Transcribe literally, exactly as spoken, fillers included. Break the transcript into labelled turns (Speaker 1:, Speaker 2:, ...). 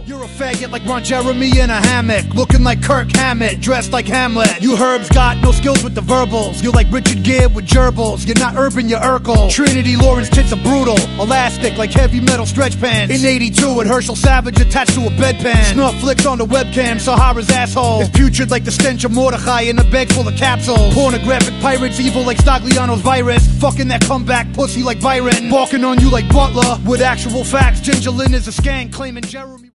Speaker 1: You're a faggot like Ron Jeremy in a hammock, looking like Kirk Hammett, dressed like Hamlet. You herbs got no skills with the verbals. You're like Richard Gere with gerbils. You're not urban, you're Urkel. Trinity Lawrence tits are brutal, elastic like heavy metal stretch pants. In eighty-two with Herschel Savage attached to a bedpan. Snuff flicks on the webcam, Sahara's asshole is putrid like the stench of Mordecai in a bag full of capsules. Pornographic pirates, evil like Stagliano's virus. Fucking that comeback pussy like Byron. Walking on you like Butler with actual facts. Ginger Lynn is a skank claiming Jeremy